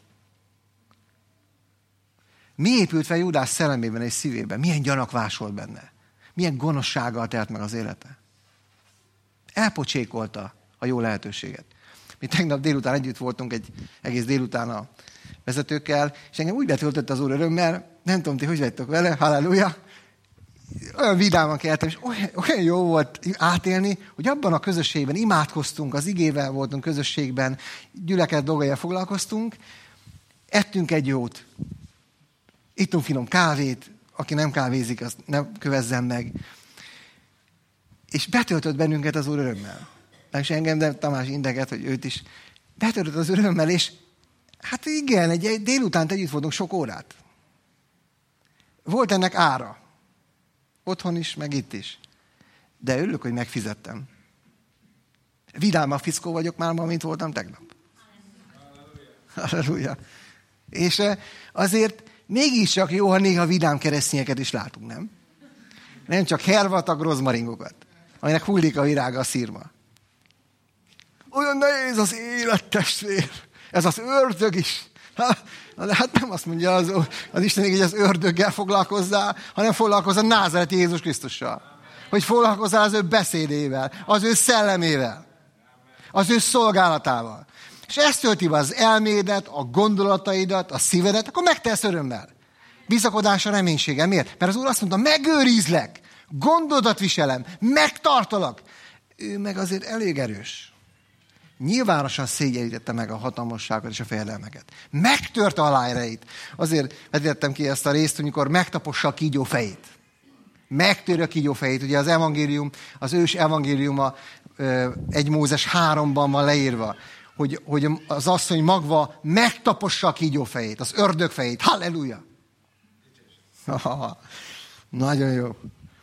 Mi épült fel Júdás szellemében és szívében? Milyen gyanakvás volt benne? Milyen gonoszsággal telt meg az élete? Elpocsékolta a jó lehetőséget. Mi tegnap délután együtt voltunk egy egész délután a vezetőkkel, és engem úgy betöltött az Úr örömmel, nem tudom, ti hogy vagytok vele, halleluja, olyan vidáman keltem, és olyan, olyan jó volt átélni, hogy abban a közösségben imádkoztunk, az igével voltunk közösségben, gyülekezet dolgaival foglalkoztunk, ettünk egy jót, ittunk finom kávét, aki nem kávézik, azt nem kövezzen meg. És betöltött bennünket az Úr örömmel. Nem is engem, de Tamás integet, hogy őt is. Betöltött az örömmel, és hát igen, egy, egy délután együtt voltunk sok órát. Volt ennek ára. Otthon is, meg itt is. De örülök, hogy megfizettem. Vidámabb fickó vagyok már ma, mint voltam tegnap. Halleluja. És azért mégiscsak jó, ha néha vidám keresztényeket is látunk, nem? Nem csak hervatag, rozmaringokat, aminek hullik a virága, a szírma. Olyan nehéz az élet, testvér. Ez az ördög is. Hát nem azt mondja az, az Isten, hogy az ördöggel foglalkozzál, hanem foglalkozzál názareti Jézus Krisztussal. Hogy foglalkozzál az ő beszédével, az ő szellemével, az ő szolgálatával. És ezt tölti be az elmédet, a gondolataidat, a szívedet, akkor megtesz örömmel. Bizakodása, reménysége. Miért? Mert az Úr azt mondta, megőrizlek, gondodat viselem, megtartalak. Ő meg azért elég erős. Nyilvánosan szégyenítette meg a hatalmasságot és a fejedelmeket. Megtörte a lájreit. Azért vetítettem ki ezt a részt, amikor megtapossa a kígyó fejét. megtör a kígyófejét. Ugye az evangélium, az ős evangéliuma egy Mózes háromban van leírva, hogy, hogy az asszony magva megtapossa a kígyófejét, az ördög fejét. Halleluja! Nagyon jó.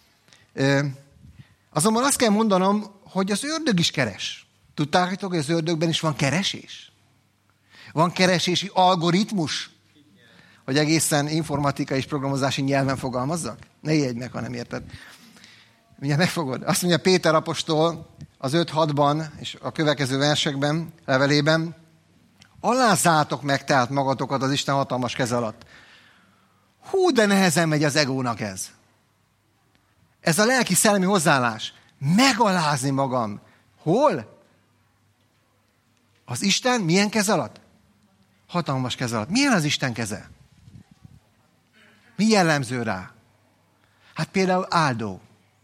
Azonban azt kell mondanom, hogy az ördög is keres. Tudtátok, hogy az ördögben is van keresés? Van keresési algoritmus? Hogy egészen informatikai és programozási nyelven fogalmazzak? Ne ijedj meg, ha nem érted. Ugye megfogod? Azt mondja Péter apostol az öt hatban és a következő versekben, levelében, alázzátok meg tehát magatokat az Isten hatalmas keze alatt. Hú, de nehezen megy az egónak ez. Ez a lelki szellemi hozzáállás. Megalázni magam. Hol? Az Isten milyen keze alatt? Hatalmas keze alatt. Milyen az Isten keze? Mi jellemző rá? Hát például áldó.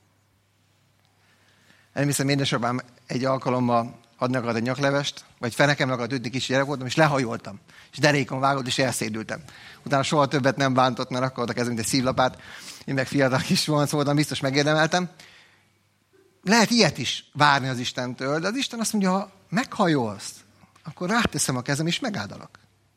Elhiszem, édesapám egy alkalommal adni akart egy nyaklevest, vagy fenekemre akart ütni, kis gyerek voltam, és lehajoltam. És derékon vágott, és elszédültem. Utána soha többet nem bántott, mert akkor a kezem, mint egy szívlapát. Én meg fiatal kisvolc voltam, biztos megérdemeltem. Lehet ilyet is várni az Istentől, de az Isten azt mondja, ha meghajolsz, akkor ráteszem a kezem, és megáldalak.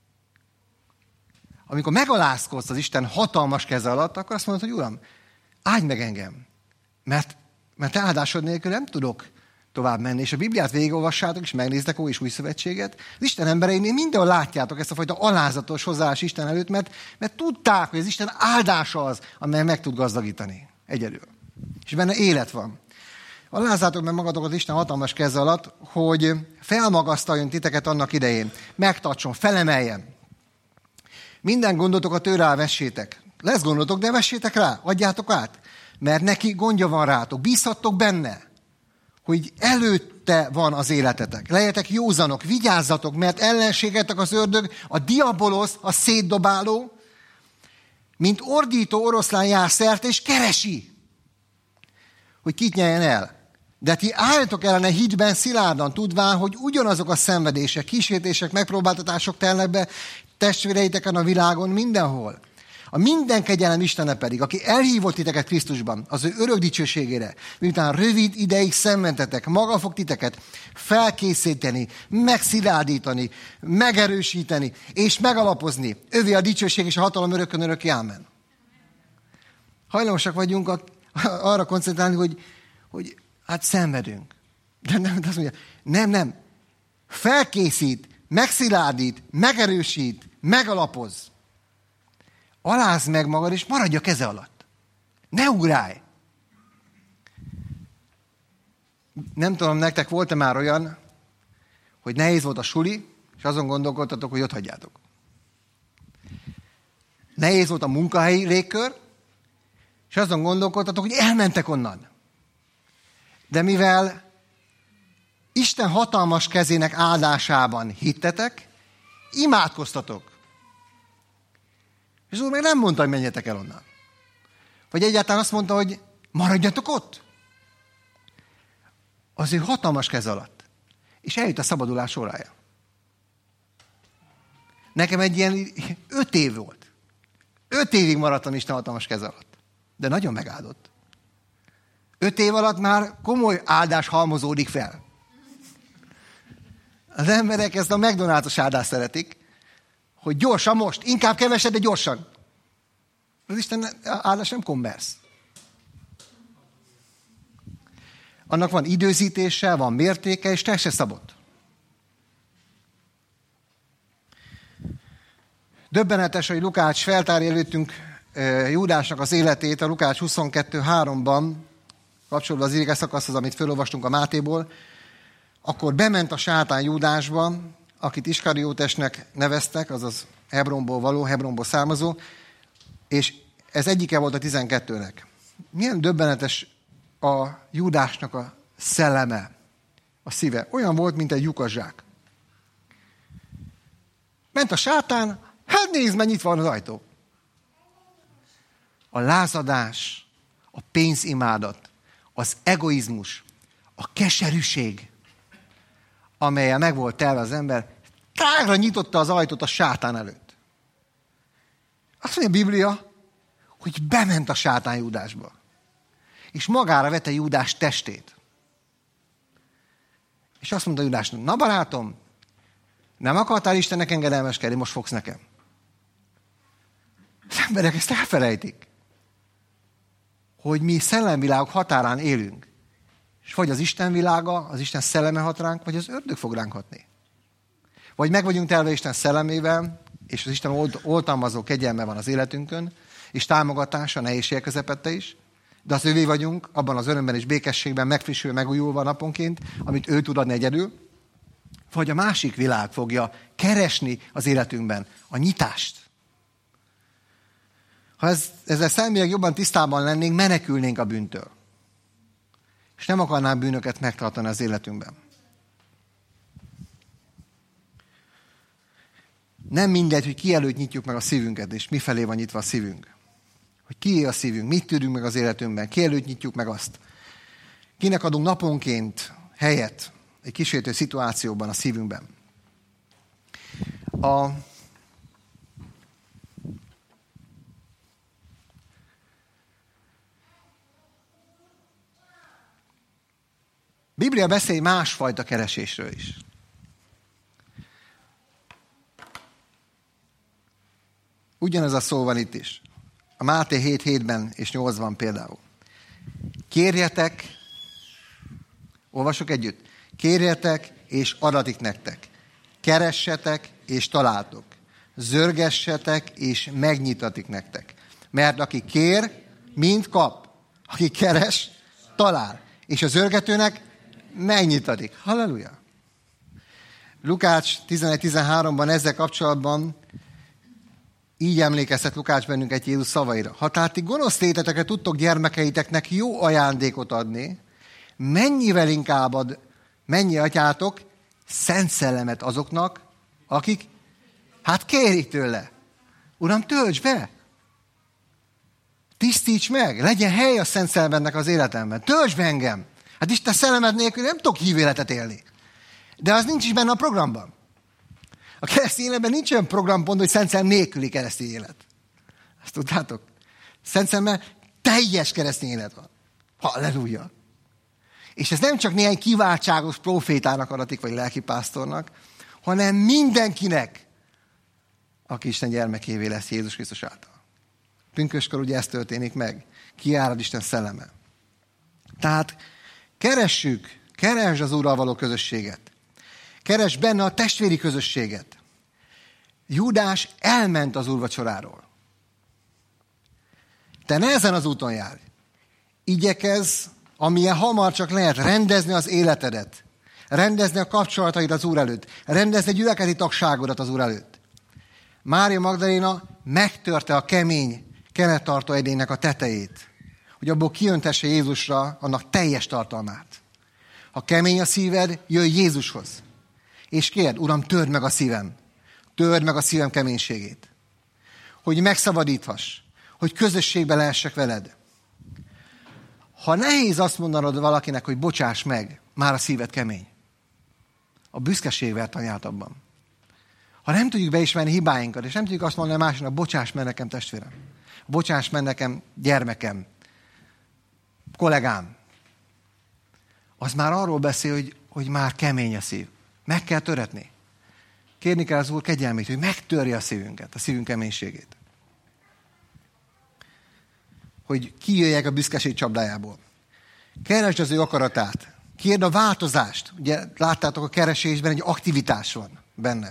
Amikor megalázkodsz az Isten hatalmas keze alatt, akkor azt mondod, hogy Uram, áldj meg engem, mert, mert áldásod nélkül nem tudok tovább menni. És a Bibliát végigolvassátok, és megnéztek Ó és Új Szövetséget. Az Isten embereinél mindenhol látjátok ezt a fajta alázatos hozzáállás Isten előtt, mert, mert tudták, hogy az Isten áldása az, amely meg tud gazdagítani egyedül. És benne élet van. Alázzátok meg magatokat Isten hatalmas keze alatt, hogy felmagasztaljon titeket annak idején, megtartson, felemeljen. Minden gondotokat tőle elvessétek. Lesz gondotok, de vessétek rá, adjátok át. Mert neki gondja van rátok. Bízhattok benne, hogy előtte van az életetek. Legyetek józanok, vigyázzatok, mert ellenségetek az ördög, a diabolosz, a szétdobáló, mint ordító oroszlán jár szerte, és keresi, hogy kit nyeljen el. De ti álljatok ellene hitben szilárdan, tudván, hogy ugyanazok a szenvedések, kísértések, megpróbáltatások telnek be testvéreiteken a világon mindenhol. A minden kegyelem Istene pedig, aki elhívott titeket Krisztusban, az ő örök dicsőségére, miután rövid ideig szenvedtetek, maga fog titeket felkészíteni, megszilárdítani, megerősíteni és megalapozni. Övé a dicsőség és a hatalom örökön örökké. Ámen. Hajlamosak vagyunk a, arra koncentrálni, hogy, hogy hát szenvedünk. De nem, de azt mondja, nem, nem. Felkészít, megszilárdít, megerősít, megalapoz. Alázd meg magad, és maradj a keze alatt. Ne ugrálj! Nem tudom, nektek volt-e már olyan, hogy nehéz volt a suli, és azon gondolkodtatok, hogy ott hagyjátok. Nehéz volt a munkahelyi légkör, és azon gondolkodtatok, hogy elmentek onnan. De mivel Isten hatalmas kezének áldásában hittetek, imádkoztatok. És az Úr meg nem mondta, hogy menjetek el onnan. Vagy egyáltalán azt mondta, hogy maradjatok ott. Az ő hatalmas keze alatt. És eljött a szabadulás órája. Nekem egy ilyen öt év volt. Öt évig maradtam Isten hatalmas keze alatt. De nagyon megáldott. Öt év alatt már komoly áldás halmozódik fel. Az emberek ezt a McDonald's-os áldást szeretik, hogy gyorsan most, inkább kevesebb, de gyorsan. Az Isten áldás nem kommersz. Annak van időzítése, van mértéke, és te se szabott. Döbbenetes, hogy Lukács feltárja előttünk Júdásnak az életét a Lukács huszonkettő háromban, kapcsolódva az ige szakaszhoz, amit felolvastunk a Mátéból, akkor bement a sátán Júdásba, akit Iskariótesnek neveztek, azaz Hebronból való, Hebronból származó, és ez egyike volt a tizenkettőnek. Milyen döbbenetes a Júdásnak a szelleme, a szíve. Olyan volt, mint egy lyukaszsák. Ment a sátán, hát nézd, mennyit van az ajtó. A lázadás, a pénzimádat, az egoizmus, a keserűség, amellyel meg volt telve az ember, tágra nyitotta az ajtót a sátán előtt. Azt mondja a Biblia, hogy bement a sátán Júdásba. és magára vette Júdás testét. És azt mondta Júdásnak, na barátom, nem akartál Istennek engedelmeskedni, most fogsz nekem. Az emberek ezt elfelejtik, hogy mi szellemvilágok határán élünk. És vagy az Isten világa, az Isten szelleme hat ránk, vagy az ördög fog ránk hatni. Vagy meg vagyunk telve Isten szellemével, és az Isten olt- oltalmazó kegyelme van az életünkön, és támogatása nehézségek közepette is, de az övé vagyunk, abban az örömben és békességben megfrissül, megújulva naponként, amit ő tud adni egyedül, vagy a másik világ fogja keresni az életünkben a nyitást. Ha ez, ezzel személyek jobban tisztában lennénk, menekülnénk a bűntől. És nem akarnánk bűnöket megtartani az életünkben. Nem mindegy, hogy ki előtt nyitjuk meg a szívünket, és mifelé van nyitva a szívünk. Hogy kié a szívünk, mit tűrünk meg az életünkben, ki előtt nyitjuk meg azt. Kinek adunk naponként helyet egy kísértő szituációban a szívünkben. A Biblia beszél másfajta keresésről is. Ugyanez a szó van itt is. A Máté hét hétben és nyolcban például. Kérjetek, olvasok együtt, kérjetek és adatik nektek. Keressetek és találtok. Zörgessetek és megnyitatik nektek. Mert aki kér, mind kap. Aki keres, talál. És a zörgetőnek megnyitatik. Halleluja! Lukács tizenegy tizenháromban ezzel kapcsolatban így emlékeztet Lukács bennünket Jézus szavaira. Ha tehát ti gonosz létetekre tudtok gyermekeiteknek jó ajándékot adni, mennyivel inkább ad, mennyi atyátok szent szellemet azoknak, akik hát kérik tőle. Uram, tölts be! Tisztíts meg! Legyen hely a szent szellemednek az életemben. Tölts be engem! Hát Isten szellemed nélkül nem tudok hívő életet élni. De az nincs is benne a programban. A keresztény életben nincs olyan programpont, hogy szent szellem nélküli keresztény élet. Ezt tudtátok? Szent szellemmel teljes keresztény élet van. Halleluja! És ez nem csak néhány kiváltságos profétának adatik, vagy lelkipásztornak, hanem mindenkinek, aki Isten gyermekévé lesz Jézus Krisztus által. Pünköskor ugye ez történik meg. Kiárad Isten szelleme. Tehát keressük, keresd az Úrral való közösséget. Keresd benne a testvéri közösséget. Júdás elment az úrvacsoráról. Te ne ezen az úton járj. Igyekezz, amilyen hamar csak lehet, rendezni az életedet. Rendezni a kapcsolataid az Úr előtt. Rendezni a gyülekezeti tagságodat az Úr előtt. Mária Magdaléna megtörte a kemény kenettartó edénynek a tetejét, hogy abból kiöntesse Jézusra annak teljes tartalmát. Ha kemény a szíved, jöjj Jézushoz. És kérd, Uram, törd meg a szívem. Törd meg a szívem keménységét. Hogy megszabadíthass. Hogy közösségbe lehessek veled. Ha nehéz azt mondanod valakinek, hogy bocsáss meg, már a szíved kemény. A büszkeség vert anyát abban. Ha nem tudjuk beismerni hibáinkat, és nem tudjuk azt mondani másnak, bocsáss meg nekem testvérem. Bocsáss meg nekem gyermekem. Kollégám. Az már arról beszél, hogy, hogy már kemény a szív. Meg kell töretni. Kérni kell az Úr kegyelmét, hogy megtörje a szívünket, a szívünk keménységét. Hogy kijöjjek a büszkeség csapdájából. Keresd az ő akaratát. Kérd a változást. Ugye láttátok, a keresésben egy aktivitás van benne.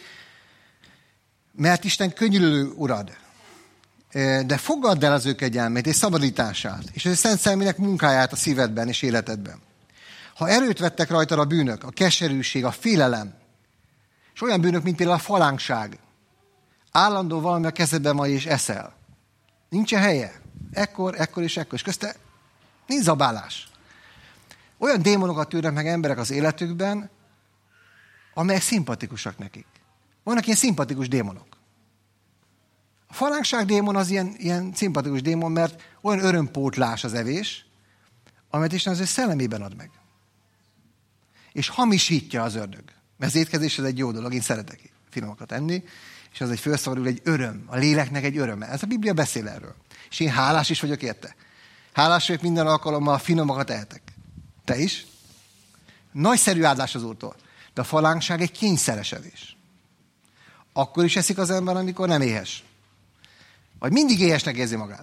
Mert Isten könyörülő urad. De fogadd el az ő kegyelmét és szabadítását, és az ő szent szellemének munkáját a szívedben és életedben. Ha erőt vettek rajtad a bűnök, a keserűség, a félelem, és olyan bűnök, mint például a falánkság, állandó valami a kezedben van és eszel. Nincsen helye. Ekkor, ekkor és ekkor. És közte nincs zabálás. Olyan démonokat tűrnek meg emberek az életükben, amelyek szimpatikusak nekik. Vannak ilyen szimpatikus démonok. A falánkság démon az ilyen, ilyen szimpatikus démon, mert olyan örömpótlás az evés, amelyet Isten az ő szellemében ad meg. És hamisítja az ördög. Mert az étkezés az egy jó dolog, én szeretek finomakat enni, és az egy felszabadul egy öröm. A léleknek egy öröme. Ez a Biblia beszél erről. És én hálás is vagyok érte. Hálás vagyok minden alkalommal, finomakat ehetek. Te is? Nagyszerű áldás az Úrtól. De a falánkság egy kényszeresedés. Akkor is eszik az ember, amikor nem éhes. Vagy mindig éhesnek érzi magát.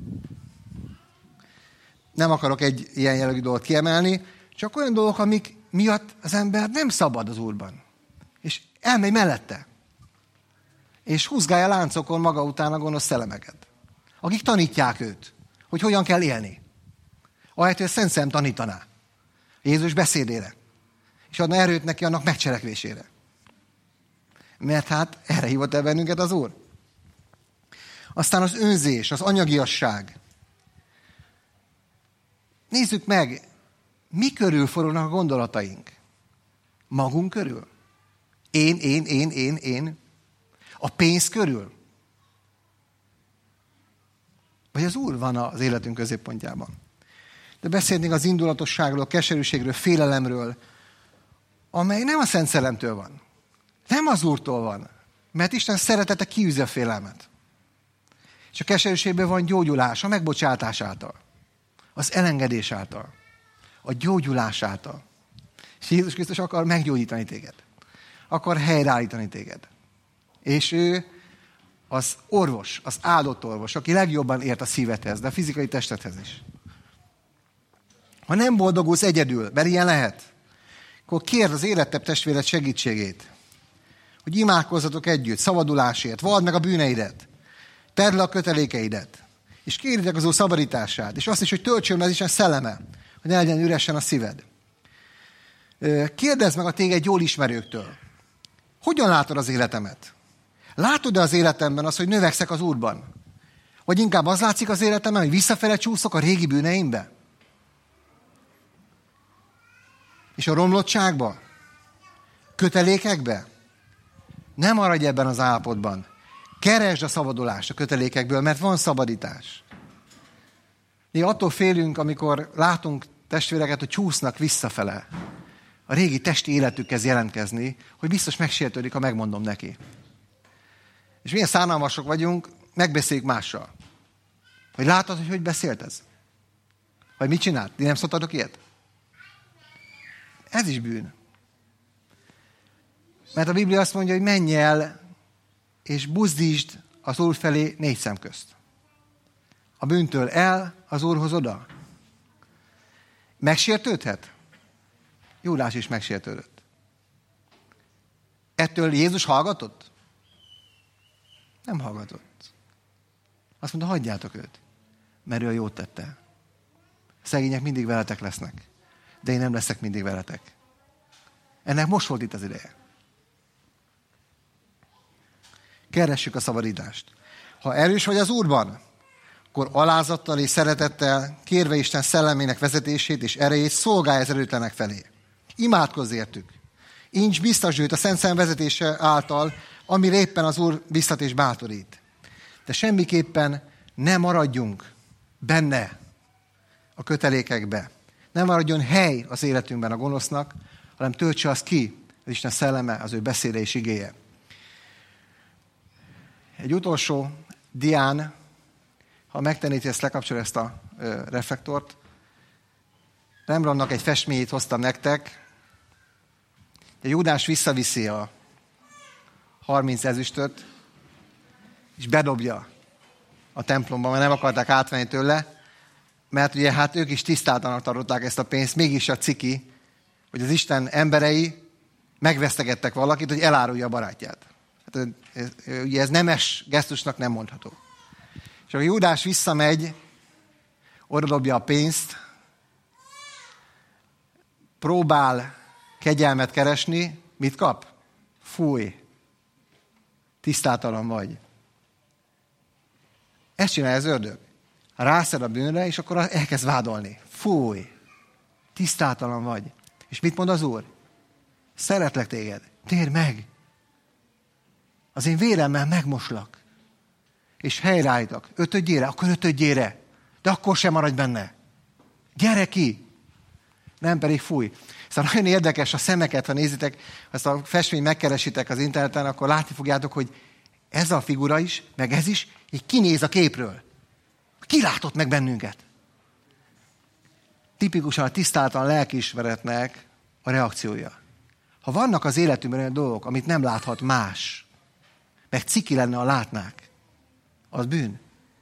Nem akarok egy ilyen jellegű dolgot kiemelni, csak olyan dolgok, amik miatt az ember nem szabad az Úrban. És elmegy mellette. És húzgálja láncokon maga után a gonosz szellemeket. Akik tanítják őt, hogy hogyan kell élni. Ahelyett, hogy a Szent Szellem tanítaná. Jézus beszédére. És adna erőt neki annak megcselekvésére. Mert hát erre hívott el bennünket az Úr. Aztán az önzés, az anyagiasság. Nézzük meg, mi körül forognak a gondolataink. Magunk körül. Én, én, én, én, én. A pénz körül. Vagy az Úr van az életünk középpontjában. De beszélnénk az indulatosságról, a keserűségről, félelemről, amely nem a Szent Szellemtől van. Nem az Úrtól van. Mert Isten szeretete kiűzi a félelmet. És a keserűségből van gyógyulás, a megbocsátás által. Az elengedés által. A gyógyulás által. És Jézus Krisztus akar meggyógyítani téged. Akar helyreállítani téged. És ő az orvos, az áldott orvos, aki legjobban ért a szívedhez, de a fizikai testedhez is. Ha nem boldogulsz egyedül, mert ilyen lehet, akkor kérd az érettebb testvéred segítségét. Hogy imádkozzatok együtt, szabadulásért, vald meg a bűneidet, tedd le a kötelékeidet, és kérjétek az Úr szabadítását, és azt is, hogy töltsön az Isten szelleme, hogy ne legyen üresen a szíved. Kérdezd meg a téged jól ismerőktől. Hogyan látod az életemet? Látod-e az életemben azt, hogy növekszek az Úrban? Vagy inkább az látszik az életemben, hogy visszafele csúszok a régi bűneimbe? És a romlottságba? Kötelékekbe? Nem maradj ebben az állapotban. Keresd a szabadulást a kötelékekből, mert van szabadítás. Mi attól félünk, amikor látunk testvéreket, hogy csúsznak visszafele. A régi testi életük kezd jelentkezni, hogy biztos megsértődik, ha megmondom neki. És milyen szánalmasok vagyunk, megbeszéljük mással. Hogy látod, hogy hogy beszélt ez? Vagy mit csinált? Ti nem szóltatok ilyet? Ez is bűn. Mert a Biblia azt mondja, hogy menj el, és buzdítsd az Úr felé négy szem közt. A bűntől el, az Úrhoz oda. Megsértődhet? Júdás is megsértődött. Ettől Jézus hallgatott? Nem hallgatott. Azt mondta, hagyjátok őt, mert ő a jót tette. Szegények mindig veletek lesznek, de én nem leszek mindig veletek. Ennek most volt itt az ideje. Keressük a szabadítást. Ha erős vagy az Úrban, akkor alázattal és szeretettel, kérve Isten szellemének vezetését és erejét, szolgálj az erőtlenek felé. Imádkozz értük. Incs biztos őt a Szent Szellem vezetése által, amire éppen az Úr biztat és bátorít. De semmiképpen ne maradjunk benne a kötelékekbe. Ne maradjon hely az életünkben a gonosznak, hanem töltse az ki, az Isten szelleme, az ő beszéde és igéje. Egy utolsó dián, ha megtennéd, ezt lekapcsolja ezt a ö, reflektort. Rembrandtnak egy festményét hoztam nektek. Egy Júdás visszaviszi a harminc ezüstöt, és bedobja a templomba, mert nem akarták átvenni tőle, mert ugye hát ők is tisztátanak tartották ezt a pénzt, mégis a ciki, hogy az Isten emberei megvesztegettek valakit, hogy elárulja a barátját. Hát, ugye ez nemes gesztusnak nem mondható. És akkor Júdás visszamegy, odadobja a pénzt, próbál kegyelmet keresni, mit kap? Fúj, tisztátalan vagy. Ezt csinálja az ördög. Rászed a bűnre, és akkor elkezd vádolni. Fúj, tisztátalan vagy. És mit mond az Úr? Szeretlek téged, térj meg. Az én véremmel megmoslak. És helyreállítok. Ötödjére, akkor ötödjére. De akkor sem maradj benne. Gyere ki. Nem pedig fúj. Szóval nagyon érdekes a szemeket, ha nézitek, ha ezt a festményt megkeresitek az interneten, akkor látni fogjátok, hogy ez a figura is, meg ez is, így kinéz a képről. Ki látott meg bennünket? tipikusan a tisztátalan lelkiismeretnek a reakciója. Ha vannak az életünkben olyan dolgok, amit nem láthat más, meg ciki lenne, ha látnák, az bűn.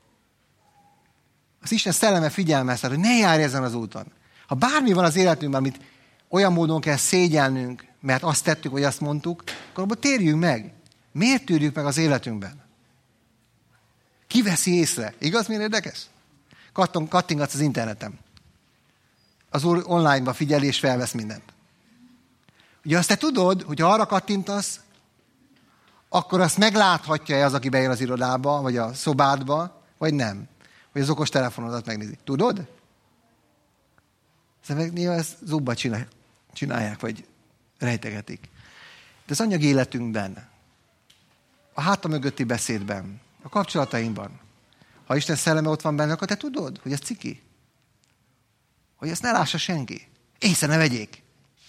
Az Isten szelleme figyelmeztet, hogy ne járj ezen az úton. Ha bármi van az életünkben, amit olyan módon kell szégyelnünk, mert azt tettük, vagy azt mondtuk, akkor abban térjünk meg. Miért tűrjük meg az életünkben? Ki veszi észre? Igaz, milyen érdekes? Katton, kattingatsz az interneten. Az úr online-ba figyel és felvesz mindent. Ugye azt te tudod, hogy ha arra kattintasz, akkor azt megláthatja-e az, aki bejön az irodába, vagy a szobádba, vagy nem. Vagy az okos telefonodat megnézi. Tudod? Szóval néha ezt zubba csinálják, vagy rejtegetik. De az anyagi életünkben, a háta mögötti beszédben, a kapcsolatainkban, ha Isten szelleme ott van benne, akkor te tudod, hogy ez ciki. Hogy ezt ne lássa senki. Észre ne vegyék.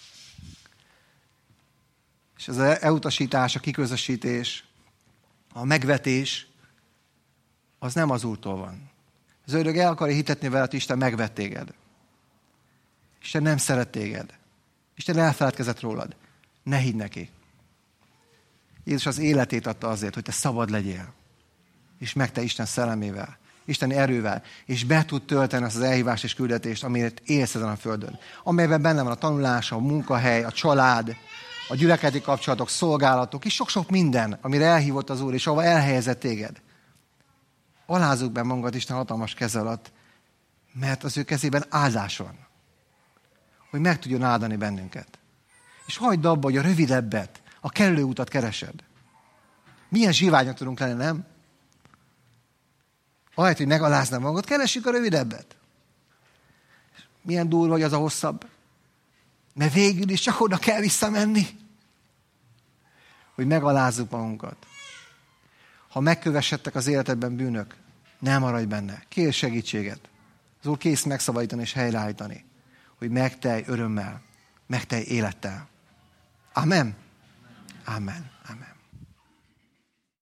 És az elutasítás, a kiközösítés, a megvetés, az nem az Úrtól van. Az ördög el akarja hitetni veled, hogy Isten megvett téged. Isten nem szeret téged. Isten elfeledkezett rólad. Ne hidd neki. Jézus az életét adta azért, hogy te szabad legyél. És meg te Isten szellemével, Isteni erővel, és be tud tölteni azt az elhívást és küldetést, amire élsz ezen a földön. Amelyben benne van a tanulás, a munkahely, a család, a gyülekezeti kapcsolatok, szolgálatok, és sok-sok minden, amire elhívott az Úr, és ahova elhelyezett téged. Alázzuk be magunkat Isten hatalmas keze alatt, mert az ő kezében áldás van. Hogy meg tudjon áldani bennünket. És hagyd abba, hogy a rövidebbet, a kellő utat keresed. Milyen zsiványak tudunk lenni, nem? Ahelyett, hogy megaláznám magunkat, keressük a rövidebbet. Milyen durva, hogy az a hosszabb. Mert végül is csak oda kell visszamenni. Hogy megalázzuk magunkat. Ha megkövessettek az életedben bűnök, nem maradj benne. Kérj segítséget. Az Úr kész megszabadítani és helyreállítani. Hogy megtelj örömmel, megtelj élettel. Amen. Amen. Amen.